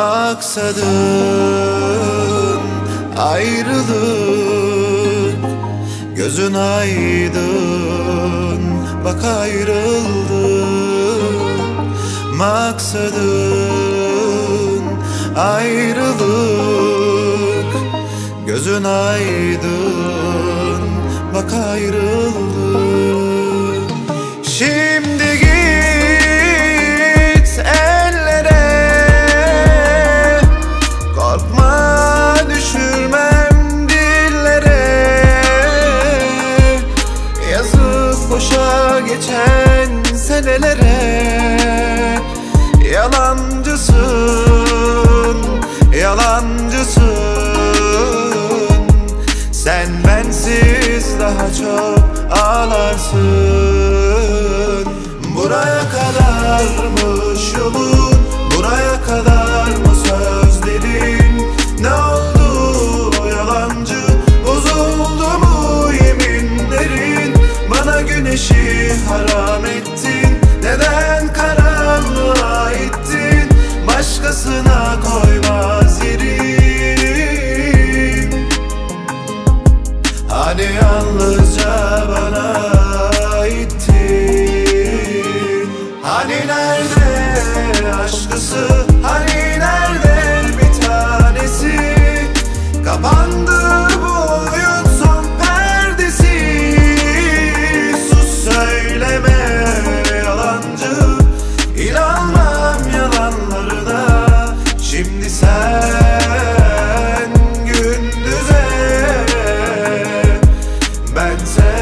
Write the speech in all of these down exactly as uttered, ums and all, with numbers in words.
Maksadın ayrılık, gözün aydın, bak ayrıldık. Maksadın ayrılık, gözün aydın, bak ayrıldık. Şimdi git ellere, korkma düşürmem dillere. Yazıp boşa geçen senelere. Yalancısın, yalancısın. Sen bensiz daha çok ağlarsın. Buraya kadarmış yolun, buraya kadar mı sözlerin? Ne oldu yalancı, bozuldu mu yeminlerin? Bana güneşi haram ettin, neden karanlığa ittin? Başkasına koymaz yerin. Hani yalnızca bana aittin. Hani nerede aşkısı, hani nerede bir tanesi? Kapandı bu oyun son perdesi. Sus söyleme yalancı, İnanmam yalanlarına. Şimdi sen gündüze, bense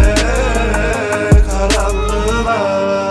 karanlığına.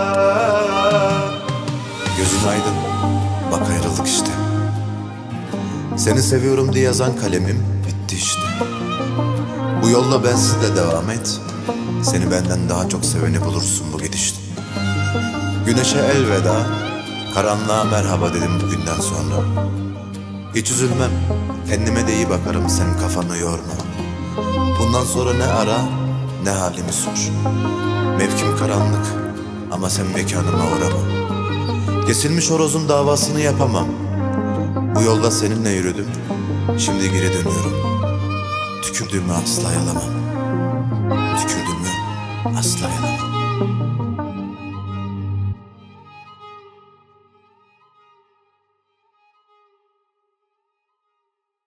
Gözün aydın, bak ayrıldık işte. Seni seviyorum diye yazan kalemim bitti işte. Bu yolla bensiz de devam et. Seni benden daha çok seveni bulursun bu gidişte. Güneşe elveda, karanlığa merhaba dedim bugünden sonra. Hiç üzülmem, kendime de iyi bakarım, sen kafanı yorma. Bundan sonra ne ara, ne halimi sor. Mevkim karanlık ama sen mekanıma uğrama. Kesilmiş horozun davasını yapamam. Bu yolda seninle yürüdüm, şimdi geri dönüyorum. Tükürdüğümü asla yalamam. Tükürdüğümü asla yalamam.